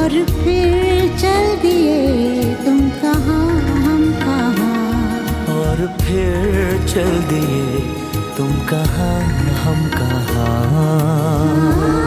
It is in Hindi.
और फिर चल दिए तुम कहाँ हम कहाँ, और फिर चल दिए तुम कहाँ हम कहाँ।